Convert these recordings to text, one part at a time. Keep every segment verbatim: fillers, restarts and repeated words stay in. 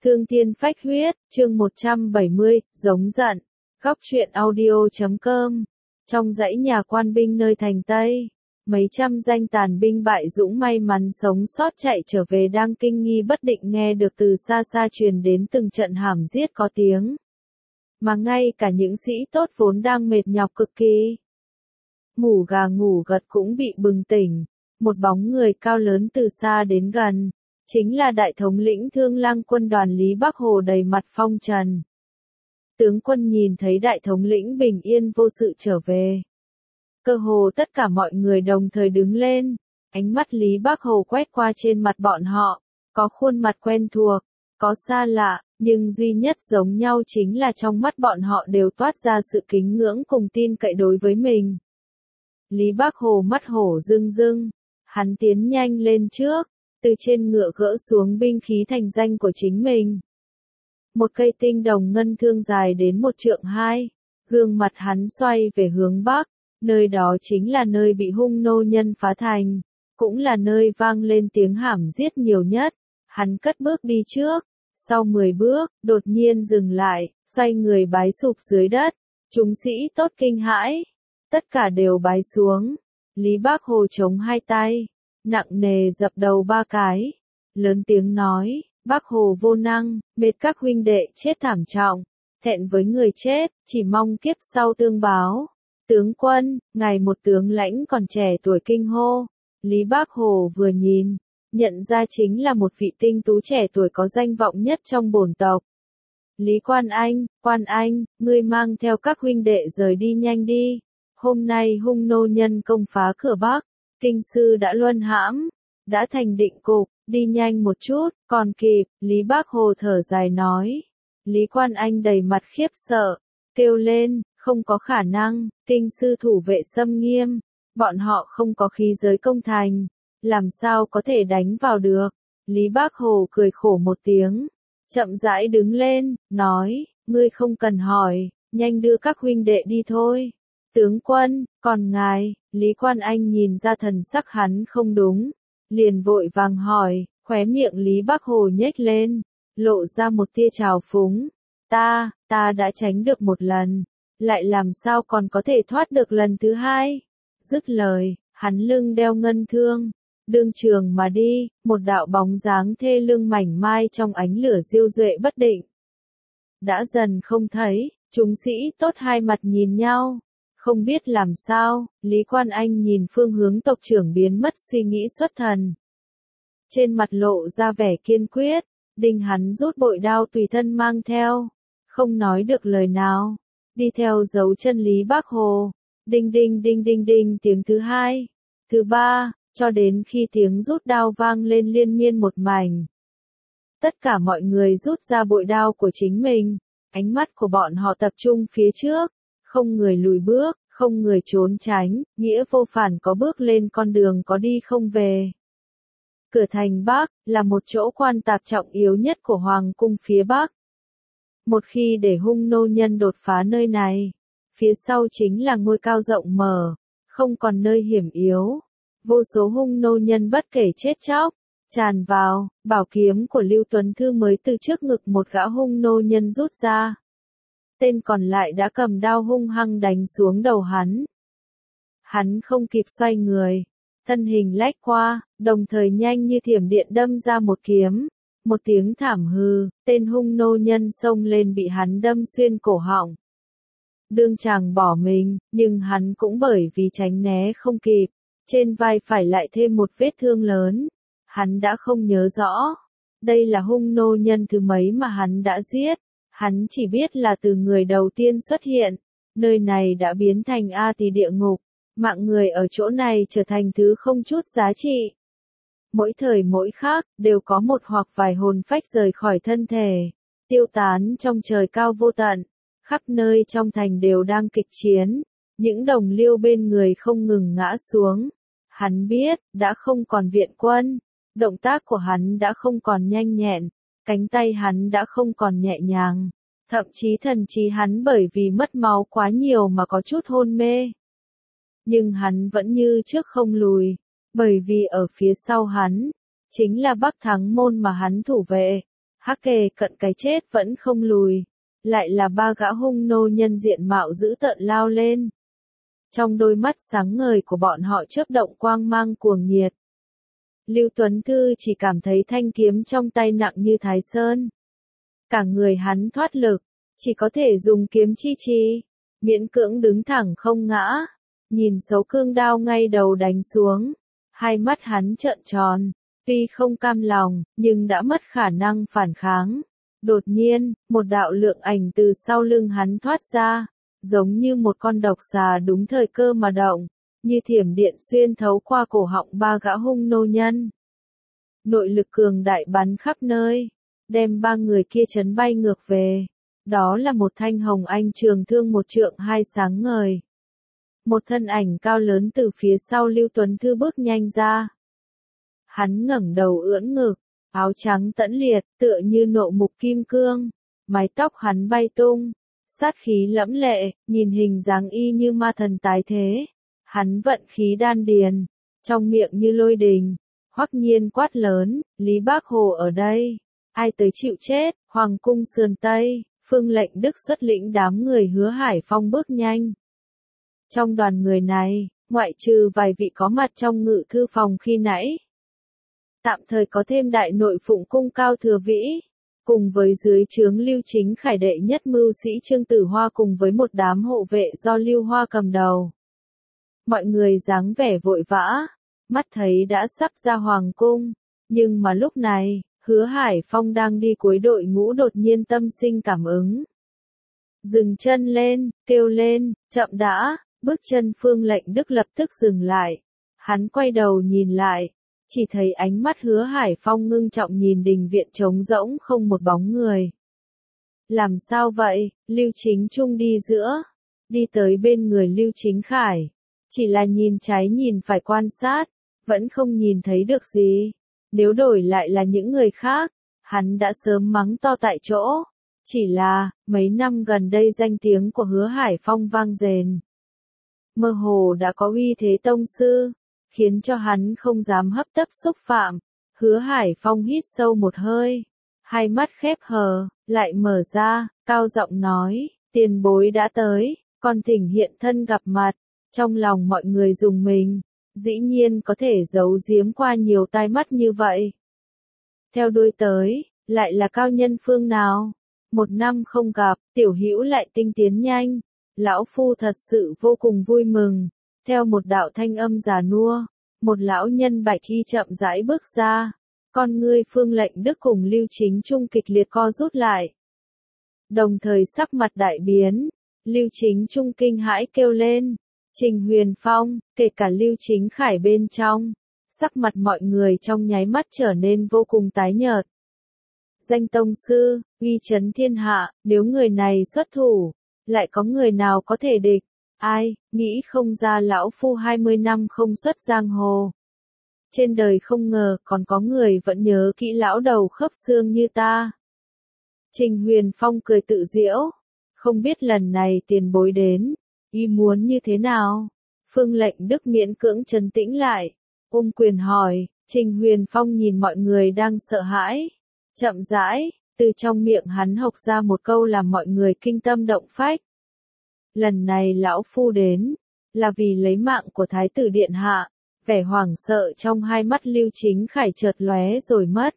Thương thiên phách huyết, chương một trăm bảy mươi, giống giận. Góc truyện audio chấm com. Trong dãy nhà quan binh nơi thành Tây, mấy trăm danh tàn binh bại dũng may mắn sống sót chạy trở về đang kinh nghi bất định nghe được từ xa xa truyền đến từng trận hàm giết có tiếng. Mà ngay cả những sĩ tốt vốn đang mệt nhọc cực kỳ, ngủ gà ngủ gật cũng bị bừng tỉnh. Một bóng người cao lớn từ xa đến gần, chính là đại thống lĩnh Thương Lang quân đoàn Lý Bắc Hồ đầy mặt phong trần. Tướng quân nhìn thấy đại thống lĩnh bình yên vô sự trở về, cơ hồ tất cả mọi người đồng thời đứng lên, ánh mắt Lý Bắc Hồ quét qua trên mặt bọn họ, có khuôn mặt quen thuộc, có xa lạ, nhưng duy nhất giống nhau chính là trong mắt bọn họ đều toát ra sự kính ngưỡng cùng tin cậy đối với mình. Lý Bắc Hồ mắt hổ rưng rưng, hắn tiến nhanh lên trước, từ trên ngựa gỡ xuống binh khí thành danh của chính mình. Một cây tinh đồng ngân thương dài đến một trượng hai, gương mặt hắn xoay về hướng bắc, nơi đó chính là nơi bị hung nô nhân phá thành, cũng là nơi vang lên tiếng hảm giết nhiều nhất. Hắn cất bước đi trước, sau mười bước, đột nhiên dừng lại, xoay người bái sụp dưới đất, chúng sĩ tốt kinh hãi, tất cả đều bái xuống. Lý Bắc Hồ chống hai tay, nặng nề dập đầu ba cái, lớn tiếng nói, Bắc Hồ vô năng, mệt các huynh đệ chết thảm trọng, thẹn với người chết, chỉ mong kiếp sau tương báo. Tướng quân, ngài một tướng lãnh còn trẻ tuổi kinh hô. Lý Bắc Hồ vừa nhìn, nhận ra chính là một vị tinh tú trẻ tuổi có danh vọng nhất trong bổn tộc. Lý Quan Anh, Quan Anh, ngươi mang theo các huynh đệ rời đi nhanh đi. Hôm nay hung nô nhân công phá cửa Bắc, kinh sư đã luân hãm, đã thành định cục, đi nhanh một chút, còn kịp. Lý Bắc Hồ thở dài nói. Lý Quan Anh đầy mặt khiếp sợ, kêu lên, không có khả năng, kinh sư thủ vệ xâm nghiêm, bọn họ không có khí giới công thành, làm sao có thể đánh vào được. Lý Bắc Hồ cười khổ một tiếng, chậm rãi đứng lên, nói, ngươi không cần hỏi, nhanh đưa các huynh đệ đi thôi. Tướng quân, còn ngài? Lý Quan Anh nhìn ra thần sắc hắn không đúng, liền vội vàng hỏi, khóe miệng Lý Bắc Hồ nhếch lên, lộ ra một tia trào phúng. Ta, ta đã tránh được một lần, lại làm sao còn có thể thoát được lần thứ hai? Dứt lời, hắn lưng đeo ngân thương, đương trường mà đi, một đạo bóng dáng thê lương mảnh mai trong ánh lửa diêu duệ bất định. Đã dần không thấy, chúng sĩ tốt hai mặt nhìn nhau. Không biết làm sao, Lý Quan Anh nhìn phương hướng tộc trưởng biến mất suy nghĩ xuất thần. Trên mặt lộ ra vẻ kiên quyết, đinh hắn rút bội đao tùy thân mang theo, không nói được lời nào, đi theo dấu chân Lý Bắc Hồ, đinh đinh đinh đinh đinh tiếng thứ hai, thứ ba, cho đến khi tiếng rút đao vang lên liên miên một mảnh. Tất cả mọi người rút ra bội đao của chính mình, ánh mắt của bọn họ tập trung phía trước. Không người lùi bước, không người trốn tránh, nghĩa vô phản có bước lên con đường có đi không về. Cửa thành Bắc, là một chỗ quan tạp trọng yếu nhất của Hoàng cung phía Bắc. Một khi để hung nô nhân đột phá nơi này, phía sau chính là ngôi cao rộng mở, không còn nơi hiểm yếu. Vô số hung nô nhân bất kể chết chóc, tràn vào, bảo kiếm của Lưu Tuấn Thư mới từ trước ngực một gã hung nô nhân rút ra. Tên còn lại đã cầm đao hung hăng đánh xuống đầu hắn. Hắn không kịp xoay người, thân hình lách qua, đồng thời nhanh như thiểm điện đâm ra một kiếm. Một tiếng thảm hư, tên hung nô nhân xông lên bị hắn đâm xuyên cổ họng. Đương chàng bỏ mình, nhưng hắn cũng bởi vì tránh né không kịp, trên vai phải lại thêm một vết thương lớn. Hắn đã không nhớ rõ, đây là hung nô nhân thứ mấy mà hắn đã giết. Hắn chỉ biết là từ người đầu tiên xuất hiện, nơi này đã biến thành A Tỳ địa ngục, mạng người ở chỗ này trở thành thứ không chút giá trị. Mỗi thời mỗi khác, đều có một hoặc vài hồn phách rời khỏi thân thể, tiêu tán trong trời cao vô tận, khắp nơi trong thành đều đang kịch chiến, những đồng liêu bên người không ngừng ngã xuống. Hắn biết, đã không còn viện quân, động tác của hắn đã không còn nhanh nhẹn. Cánh tay hắn đã không còn nhẹ nhàng, thậm chí thần trí hắn bởi vì mất máu quá nhiều mà có chút hôn mê. Nhưng hắn vẫn như trước không lùi, bởi vì ở phía sau hắn, chính là Bắc Thắng Môn mà hắn thủ vệ. Hắc kề cận cái chết vẫn không lùi, lại là ba gã hung nô nhân diện mạo dữ tợn lao lên. Trong đôi mắt sáng ngời của bọn họ chớp động quang mang cuồng nhiệt. Lưu Tuấn Thư chỉ cảm thấy thanh kiếm trong tay nặng như Thái Sơn. Cả người hắn thoát lực, chỉ có thể dùng kiếm chi trì, miễn cưỡng đứng thẳng không ngã, nhìn số cương đao ngay đầu đánh xuống, hai mắt hắn trợn tròn, tuy không cam lòng, nhưng đã mất khả năng phản kháng. Đột nhiên, một đạo lượng ảnh từ sau lưng hắn thoát ra, giống như một con độc xà đúng thời cơ mà động, như thiểm điện xuyên thấu qua cổ họng ba gã hung nô nhân. Nội lực cường đại bắn khắp nơi, đem ba người kia chấn bay ngược về. Đó là một thanh hồng anh trường thương một trượng hai sáng ngời. Một thân ảnh cao lớn từ phía sau Lưu Tuấn Thư bước nhanh ra. Hắn ngẩng đầu ưỡn ngực, áo trắng tẫn liệt, tựa như nộ mục kim cương, mái tóc hắn bay tung, sát khí lẫm lệ, nhìn hình dáng y như ma thần tái thế. Hắn vận khí đan điền, trong miệng như lôi đình, Hoắc Nhiên quát lớn, Lý Bác Hồ ở đây, ai tới chịu chết, Hoàng cung sườn Tây, Phương Lệnh Đức xuất lĩnh đám người Hứa Hải Phong bước nhanh. Trong đoàn người này, ngoại trừ vài vị có mặt trong ngự thư phòng khi nãy, tạm thời có thêm đại nội phụng cung Cao Thừa Vĩ, cùng với dưới trướng Lưu Chính Khải đệ nhất mưu sĩ Trương Tử Hoa cùng với một đám hộ vệ do Lưu Hoa cầm đầu. Mọi người dáng vẻ vội vã, mắt thấy đã sắp ra hoàng cung, nhưng mà lúc này, Hứa Hải Phong đang đi cuối đội ngũ đột nhiên tâm sinh cảm ứng. Dừng chân lên, kêu lên, chậm đã, bước chân Phương Lệnh Đức lập tức dừng lại. Hắn quay đầu nhìn lại, chỉ thấy ánh mắt Hứa Hải Phong ngưng trọng nhìn đình viện trống rỗng không một bóng người. Làm sao vậy? Lưu Chính Trung đi giữa, đi tới bên người Lưu Chính Khải, chỉ là nhìn trái nhìn phải quan sát, vẫn không nhìn thấy được gì. Nếu đổi lại là những người khác, hắn đã sớm mắng to tại chỗ. Chỉ là, mấy năm gần đây danh tiếng của Hứa Hải Phong vang dền. Mơ hồ đã có uy thế tông sư, khiến cho hắn không dám hấp tấp xúc phạm. Hứa Hải Phong hít sâu một hơi, hai mắt khép hờ, lại mở ra, cao giọng nói, tiền bối đã tới, con thỉnh hiện thân gặp mặt. Trong lòng mọi người rùng mình, dĩ nhiên có thể giấu giếm qua nhiều tai mắt như vậy. Theo đuôi tới, lại là cao nhân phương nào? Một năm không gặp, tiểu hữu lại tinh tiến nhanh. Lão phu thật sự vô cùng vui mừng. Theo một đạo thanh âm già nua, một lão nhân bạch y chậm rãi bước ra. Con ngươi Phương Lệnh Đức cùng Lưu Chính Trung kịch liệt co rút lại. Đồng thời sắc mặt đại biến, Lưu Chính Trung kinh hãi kêu lên. Trình Huyền Phong, kể cả Lưu Chính Khải bên trong, sắc mặt mọi người trong nháy mắt trở nên vô cùng tái nhợt. Danh tông sư, uy chấn thiên hạ, nếu người này xuất thủ, lại có người nào có thể địch? Ai, nghĩ không ra lão phu hai mươi năm không xuất giang hồ. Trên đời không ngờ còn có người vẫn nhớ kỹ lão đầu khớp xương như ta. Trình Huyền Phong cười tự giễu, không biết lần này tiền bối đến, ý muốn như thế nào? Phương Lệnh Đức miễn cưỡng trấn tĩnh lại, ôm quyền hỏi. Trình Huyền Phong nhìn mọi người đang sợ hãi, chậm rãi, từ trong miệng hắn hộc ra một câu làm mọi người kinh tâm động phách. Lần này lão phu đến, là vì lấy mạng của Thái tử Điện Hạ. Vẻ hoảng sợ trong hai mắt Lưu Chính Khải chợt lóe rồi mất.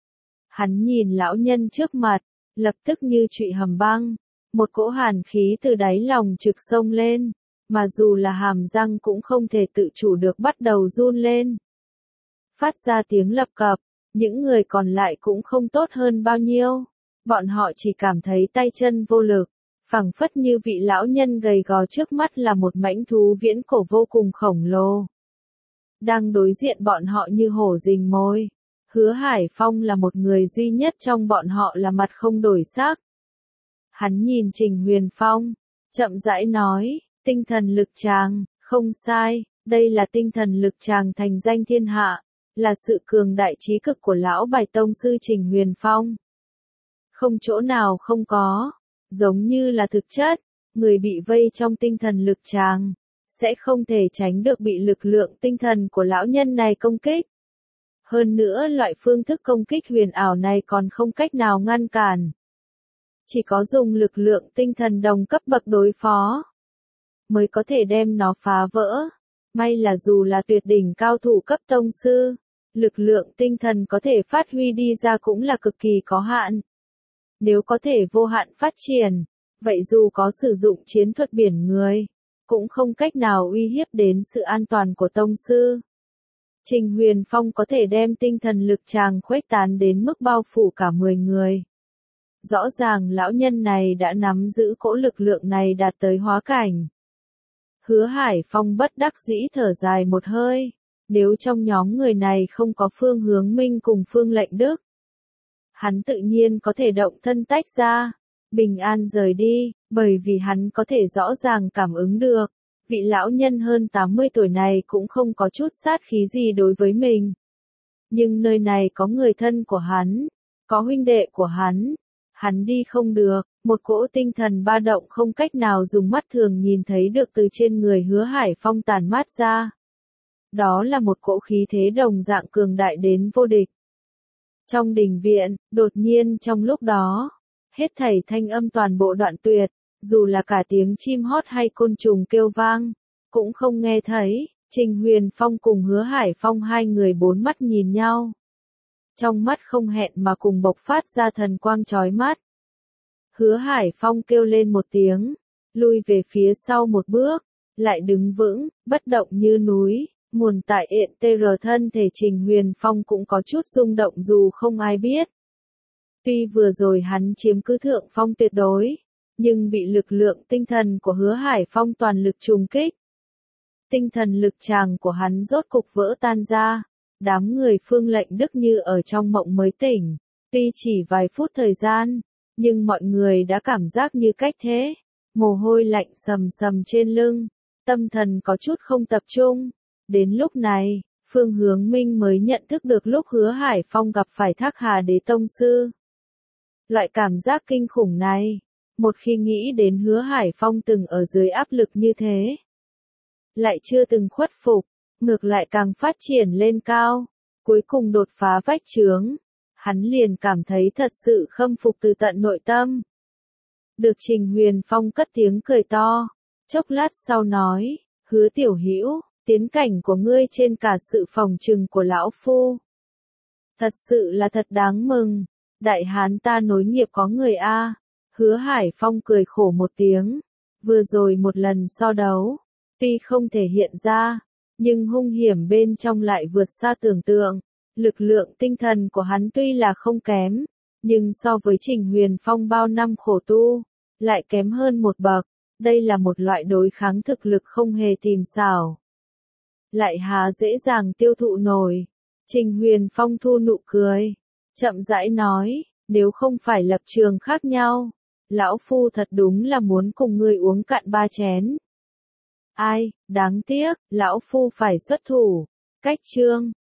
Hắn nhìn lão nhân trước mặt, lập tức như trụy hầm băng. Một cỗ hàn khí từ đáy lòng trực sông lên, mà dù là hàm răng cũng không thể tự chủ được bắt đầu run lên. Phát ra tiếng lập cập, những người còn lại cũng không tốt hơn bao nhiêu. Bọn họ chỉ cảm thấy tay chân vô lực, phảng phất như vị lão nhân gầy gò trước mắt là một mãnh thú viễn cổ vô cùng khổng lồ. Đang đối diện bọn họ như hổ rình mồi. Hứa Hải Phong là một người duy nhất trong bọn họ là mặt không đổi sắc. Hắn nhìn Trình Huyền Phong, chậm rãi nói, tinh thần lực tràng, không sai, đây là tinh thần lực tràng thành danh thiên hạ, là sự cường đại trí cực của lão Bài tông sư Trình Huyền Phong. Không chỗ nào không có, giống như là thực chất, người bị vây trong tinh thần lực tràng, sẽ không thể tránh được bị lực lượng tinh thần của lão nhân này công kích. Hơn nữa loại phương thức công kích huyền ảo này còn không cách nào ngăn cản. Chỉ có dùng lực lượng tinh thần đồng cấp bậc đối phó, mới có thể đem nó phá vỡ. May là dù là tuyệt đỉnh cao thủ cấp tông sư, lực lượng tinh thần có thể phát huy đi ra cũng là cực kỳ có hạn. Nếu có thể vô hạn phát triển, vậy dù có sử dụng chiến thuật biển người, cũng không cách nào uy hiếp đến sự an toàn của tông sư. Trình Huyền Phong có thể đem tinh thần lực tràng khuếch tán đến mức bao phủ cả mười người. Rõ ràng lão nhân này đã nắm giữ cỗ lực lượng này đạt tới hóa cảnh. Hứa Hải Phong bất đắc dĩ thở dài một hơi, nếu trong nhóm người này không có Phương Hướng Minh cùng Phương Lệnh Đức, hắn tự nhiên có thể động thân tách ra, bình an rời đi, bởi vì hắn có thể rõ ràng cảm ứng được, vị lão nhân hơn tám mươi tuổi này cũng không có chút sát khí gì đối với mình. Nhưng nơi này có người thân của hắn, có huynh đệ của hắn, hắn đi không được, một cỗ tinh thần ba động không cách nào dùng mắt thường nhìn thấy được từ trên người Hứa Hải Phong tản mát ra. Đó là một cỗ khí thế đồng dạng cường đại đến vô địch. Trong đình viện, đột nhiên trong lúc đó, hết thảy thanh âm toàn bộ đoạn tuyệt, dù là cả tiếng chim hót hay côn trùng kêu vang, cũng không nghe thấy. Trình Huyền Phong cùng Hứa Hải Phong hai người bốn mắt nhìn nhau. Trong mắt không hẹn mà cùng bộc phát ra thần quang chói mắt. Hứa Hải Phong kêu lên một tiếng, lui về phía sau một bước, lại đứng vững, bất động như núi. Nguồn tại ện tê rờ thân thể Trình Huyền Phong cũng có chút rung động dù không ai biết. Tuy vừa rồi hắn chiếm cứ thượng phong tuyệt đối, nhưng bị lực lượng tinh thần của Hứa Hải Phong toàn lực trùng kích. Tinh thần lực tràng của hắn rốt cục vỡ tan ra, đám người Phương Lệnh Đức như ở trong mộng mới tỉnh. Tuy chỉ vài phút thời gian, nhưng mọi người đã cảm giác như cách thế, mồ hôi lạnh sầm sầm trên lưng, tâm thần có chút không tập trung. Đến lúc này, Phương Hướng Minh mới nhận thức được lúc Hứa Hải Phong gặp phải Thác Hà Đế Tông Sư. Loại cảm giác kinh khủng này, một khi nghĩ đến Hứa Hải Phong từng ở dưới áp lực như thế, lại chưa từng khuất phục, ngược lại càng phát triển lên cao, cuối cùng đột phá vách chướng, hắn liền cảm thấy thật sự khâm phục từ tận nội tâm. Được Trình Huyền Phong cất tiếng cười to, chốc lát sau nói, Hứa tiểu hữu, tiến cảnh của ngươi trên cả sự phòng trừng của lão phu. Thật sự là thật đáng mừng, đại hán ta nối nghiệp có người a. Hứa Hải Phong cười khổ một tiếng, vừa rồi một lần so đấu, tuy không thể hiện ra, nhưng hung hiểm bên trong lại vượt xa tưởng tượng. Lực lượng tinh thần của hắn tuy là không kém, nhưng so với Trình Huyền Phong bao năm khổ tu, lại kém hơn một bậc. Đây là một loại đối kháng thực lực không hề tìm xảo, lại há dễ dàng tiêu thụ nổi. Trình Huyền Phong thu nụ cười, chậm rãi nói, nếu không phải lập trường khác nhau, lão phu thật đúng là muốn cùng ngươi uống cạn ba chén. Ai, đáng tiếc, lão phu phải xuất thủ. Cách chương